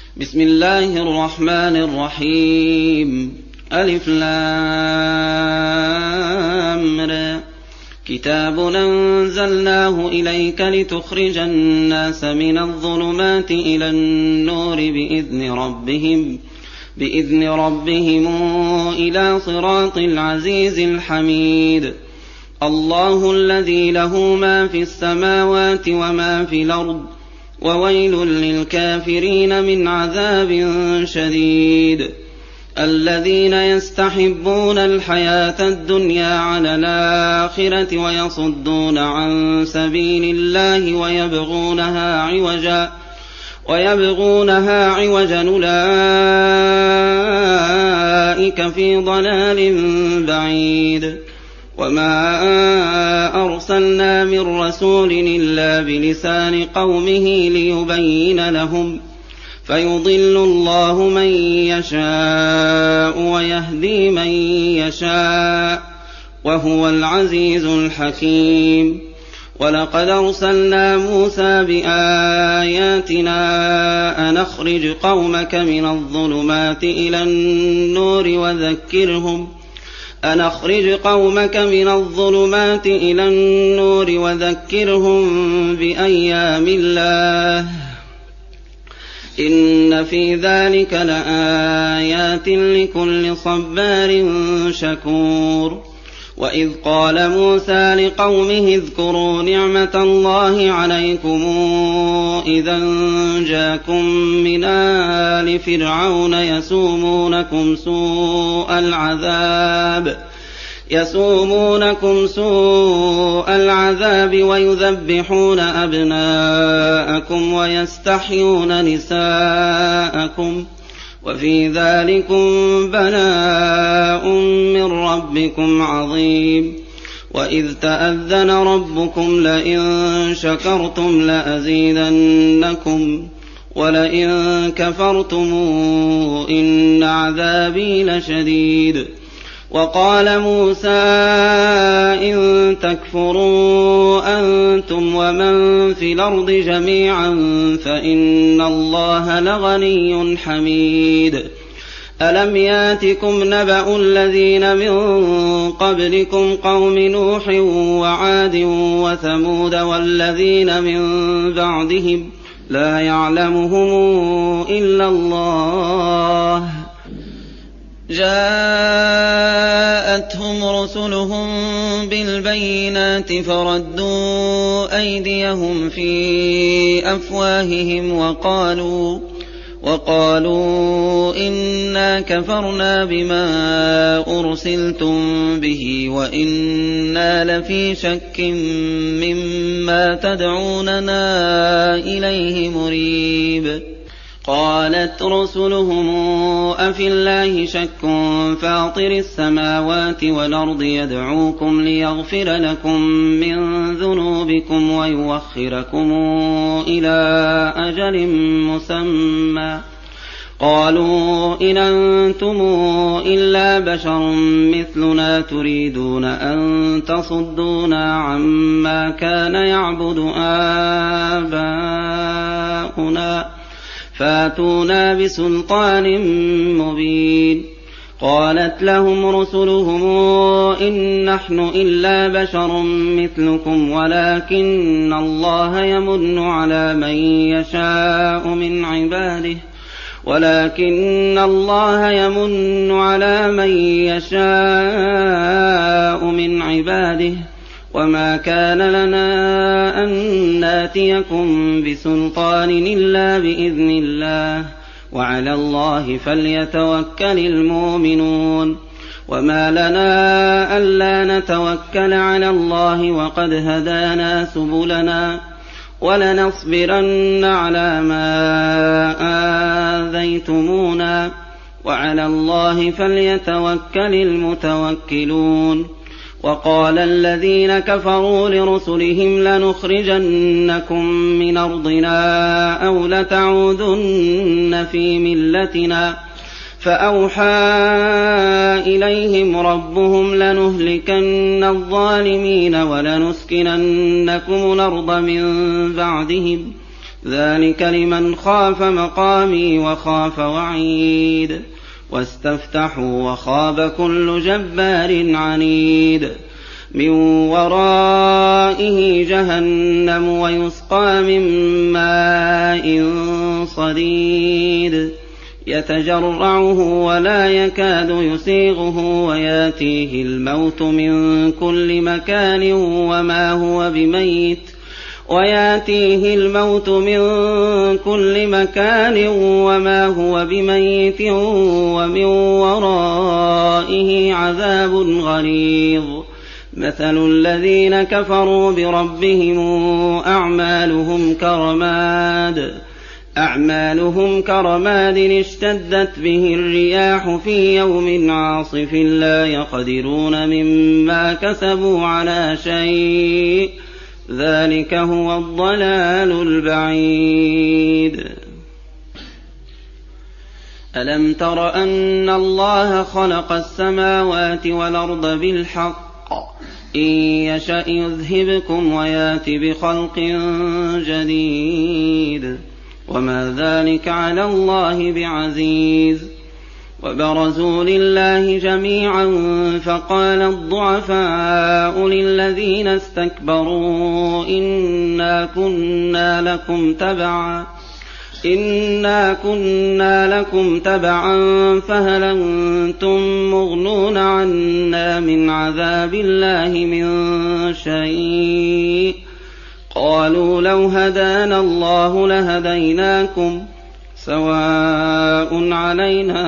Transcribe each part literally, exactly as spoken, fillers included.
بسم الله الرحمن الرحيم. ألف لام را. كتاب أنزلناه إليك لتخرج الناس من الظلمات إلى النور بإذن ربهم بإذن ربهم إلى صراط العزيز الحميد. الله الذي له ما في السماوات وما في الأرض وويل للكافرين من عذاب شديد. الذين يستحبون الحياة الدنيا على الآخرة ويصدون عن سبيل الله ويبغونها عوجا ويبغونها عوجا أولئك في ضلال بعيد. وما أرسلنا من رسول إلا بلسان قومه ليبين لهم فيضل الله من يشاء ويهدي من يشاء وهو العزيز الحكيم. ولقد أرسلنا موسى بآياتنا أن أخرج قومك من الظلمات إلى النور وذكرهم أن أخرج قومك من الظلمات إلى النور وذكرهم بأيام الله إن في ذلك لآيات لكل صبار شكور. وإذ قال موسى لقومه اذكروا نعمة الله عليكم إذا جاءكم من آل فرعون يسومونكم سوء العذاب يسومونكم سوء العذاب ويذبحون أبناءكم ويستحيون نساءكم وفي ذلكم بلاء من ربكم عظيم. وإذ تأذن ربكم لئن شكرتم لأزيدنكم ولئن كفرتم إن عذابي لشديد. وقال موسى إن تكفروا أنتم ومن في الأرض جميعا فإن الله لغني حميد. ألم ياتكم نبأ الذين من قبلكم قوم نوح وعاد وثمود والذين من بعدهم لا يعلمهم إلا الله جاءتهم رسلهم بالبينات فردوا أيديهم في أفواههم وقالوا وقالوا إنا كفرنا بما أرسلتم به وإنا لفي شك مما تدعوننا إليه مريب. قالت رسلهم أفي الله شك فاطر السماوات والأرض يدعوكم ليغفر لكم من ذنوبكم ويوخركم إلى أجل مسمى قالوا إن أنتم إلا بشر مثلنا تريدون أن تصدونا عما كان يعبد آباؤنا فاتونا بسلطان مبين. قالت لهم رسلهم إن نحن إلا بشر مثلكم ولكن الله يمن على من يشاء من عباده ولكن الله يمن على من يشاء من عباده وما كان لنا أن ناتيكم بسلطان إلا بإذن الله وعلى الله فليتوكل المؤمنون. وما لنا ألا نتوكل على الله وقد هدانا سبلنا ولنصبرن على ما آذيتمونا وعلى الله فليتوكل المتوكلون. وقال الذين كفروا لرسلهم لنخرجنكم من أرضنا أو لتعودن في ملتنا فأوحى إليهم ربهم لنهلكن الظالمين ولنسكننكم الأرض من بعدهم ذلك لمن خاف مقامي وخاف وعيد واستفتحوا وخاب كل جبار عنيد من ورائه جهنم ويسقى من ماء صديد يتجرعه ولا يكاد يسيغه وياتيه الموت من كل مكان وما هو بميت وياتيه الموت من كل مكان وما هو بميت ومن ورائه عذاب غليظ مثل الذين كفروا بربهم أعمالهم كرماد أعمالهم كرماد اشتدت به الرياح في يوم عاصف لا يقدرون مما كسبوا على شيء ذلك هو الضلال البعيد. ألم تر أن الله خلق السماوات والأرض بالحق إن يشأ يذهبكم ويات بخلق جديد وما ذلك على الله بعزيز. وبرزوا لله جميعا فقال الضعفاء للذين استكبروا إنا كنا لكم تبعا إنا كنا لكم تبعا فهل أنتم مغنون عنا من عذاب الله من شيء قالوا لو هدانا الله لهديناكم سواء علينا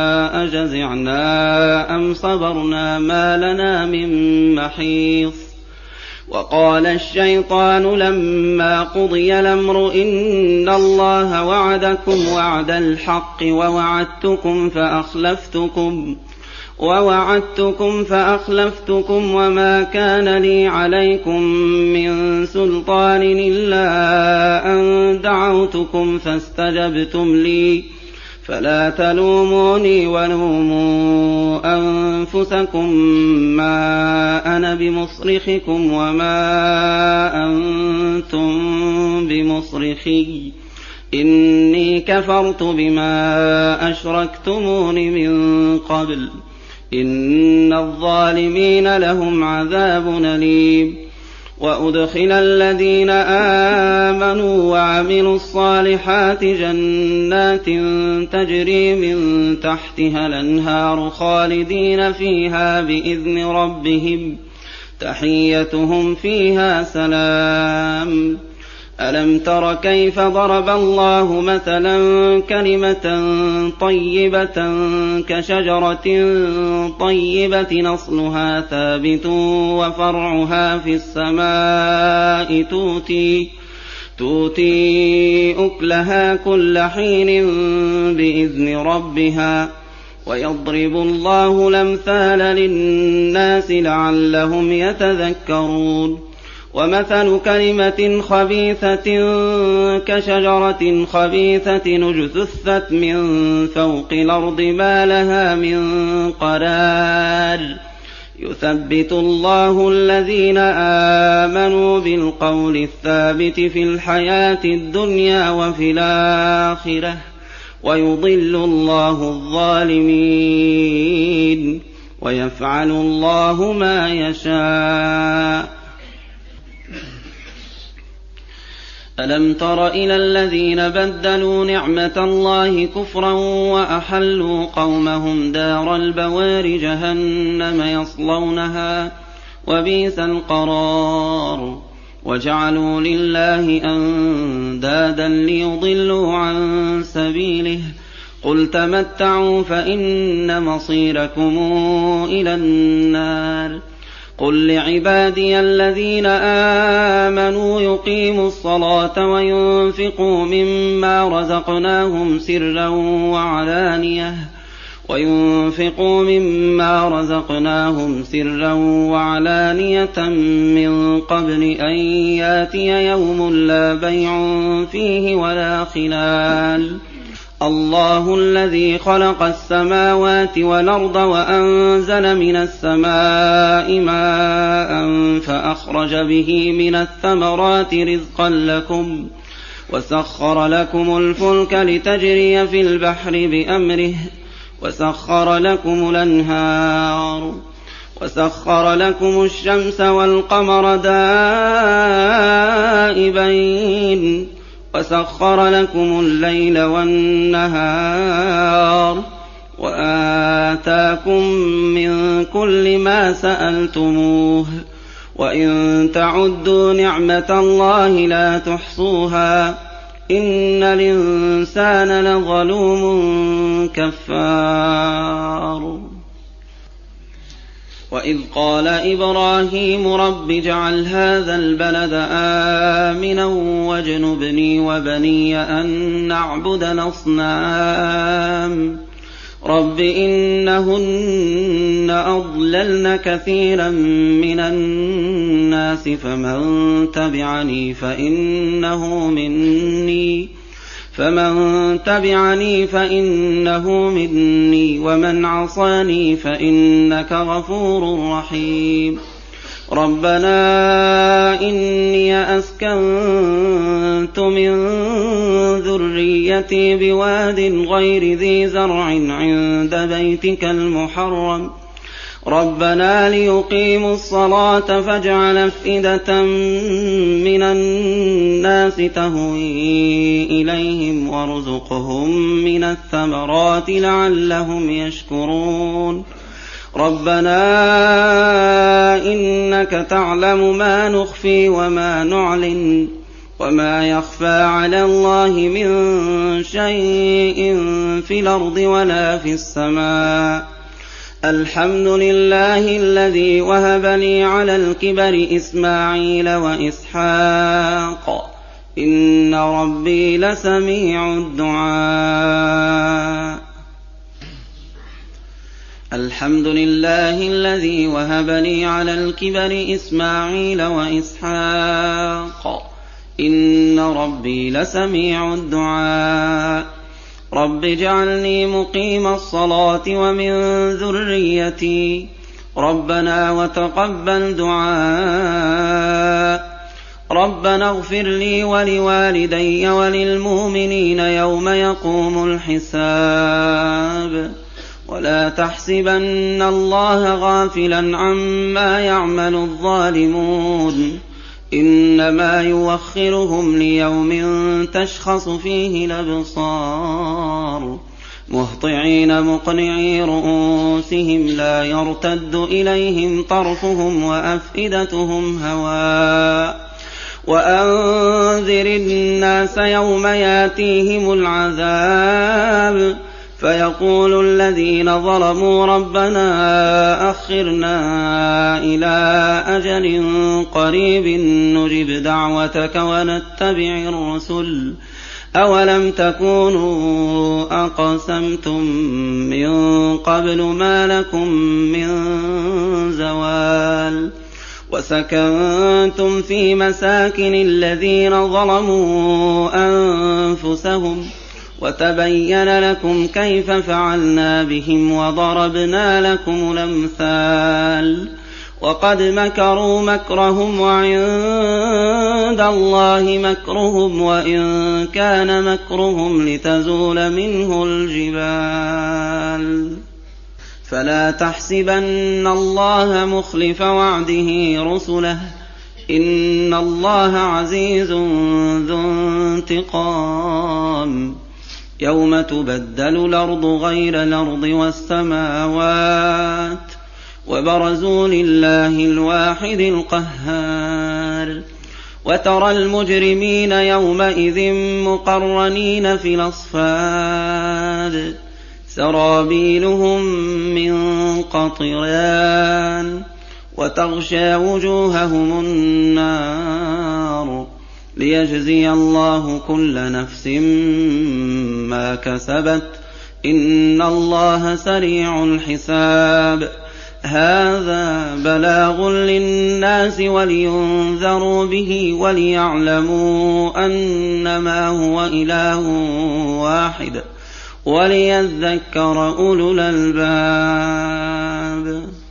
أجزعنا أم صبرنا ما لنا من محيص. وقال الشيطان لما قضي الأمر إن الله وعدكم وعد الحق ووعدتكم فأخلفتكم ووعدتكم فأخلفتكم وما كان لي عليكم من سلطان إلا أن دعوتكم فاستجبتم لي فلا تلوموني ولوموا أنفسكم ما أنا بمصرخكم وما أنتم بمصرخي إني كفرت بما أشركتمون من قبل إن الظالمين لهم عذاب أليم. وأدخل الذين آمنوا وعملوا الصالحات جنات تجري من تحتها الأنهار خالدين فيها بإذن ربهم تحيتهم فيها سلام. ألم تر كيف ضرب الله مثلا كلمة طيبة كشجرة طيبة نصلها ثابت وفرعها في السماء تؤتي, تؤتي أكلها كل حين بإذن ربها ويضرب الله الأمثال للناس لعلهم يتذكرون. ومثل كلمة خبيثة كشجرة خبيثة اجتثت من فوق الأرض ما لها من قرار يثبت الله الذين آمنوا بالقول الثابت في الحياة الدنيا وفي الآخرة ويضل الله الظالمين ويفعل الله ما يشاء. ألم تر إلى الذين بدلوا نعمة الله كفرا وأحلوا قومهم دار البوار جهنم يصلونها وبئس القرار وجعلوا لله أندادا ليضلوا عن سبيله قل تمتعوا فإن مصيركم إلى النار. قل لعبادي الذين آمنوا يقيموا الصلاة وينفقوا مما رزقناهم سرا وعلانية وينفقوا مما رزقناهم سرا وعلانية من قبل أن ياتي يوم لا بيع فيه ولا خلال. الله الذي خلق السماوات والأرض وأنزل من السماء ماء فأخرج به من الثمرات رزقا لكم وسخر لكم الفلك لتجري في البحر بأمره وسخر لكم الأنهار وسخر لكم الشمس والقمر دائبين وسخر لكم الليل والنهار وآتاكم من كل ما سألتموه وإن تعدوا نعمة الله لا تحصوها إن الإنسان لظلوم كفار. وإذ قال إبراهيم رب اجعل هذا البلد آمنا واجنبني وبني أن نعبد الأصنام رب إنهن أضللن كثيرا من الناس فمن تبعني فإنه مني فمن تبعني فإنه مني ومن عصاني فإنك غفور رحيم. ربنا إني أسكنت من ذريتي بواد غير ذي زرع عند بيتك المحرم ربنا ليقيموا الصلاة فاجعل أفئدة من الناس تهوي إليهم وارزقهم من الثمرات لعلهم يشكرون. ربنا إنك تعلم ما نخفي وما نعلن وما يخفى على الله من شيء في الأرض ولا في السماء. الحمد لله الذي وهب لي على الكبر إسماعيل وإسحاق إن ربي لسميع الدعاء. الحمد لله الذي وهب لي على الكبر إسماعيل وإسحاق إن ربي لسميع الدعاء. رب اجعلني مقيم الصلاة ومن ذريتي ربنا وتقبل دعاء. ربنا اغفر لي ولوالدي وللمؤمنين يوم يقوم الحساب. ولا تحسبن الله غافلا عما يعمل الظالمون إنما يوخرهم ليوم تشخص فيه الأبصار مهطعين مقنعي رؤوسهم لا يرتد إليهم طرفهم وأفئدتهم هواء. وأنذر الناس يوم ياتيهم العذاب فيقول الذين ظلموا ربنا أخرنا إلى أجل قريب نجب دعوتك ونتبع الرسل أولم تكونوا أقسمتم من قبل ما لكم من زوال. وسكنتم في مساكن الذين ظلموا أنفسهم وتبين لكم كيف فعلنا بهم وضربنا لكم الأمثال. وقد مكروا مكرهم وعند الله مكرهم وإن كان مكرهم لتزول منه الجبال. فلا تحسبن الله مخلف وعده رسله إن الله عزيز ذو انتقام. يوم تبدل الأرض غير الأرض والسماوات وبرزوا لله الواحد القهار. وترى المجرمين يومئذ مقرنين في الأصفاد سرابيلهم من قطران وتغشى وجوههم النار ليجزي الله كل نفس ما كسبت إن الله سريع الحساب. هذا بلاغ للناس ولينذروا به وليعلموا أنما هو إله واحد وليذكر أولو الألباب.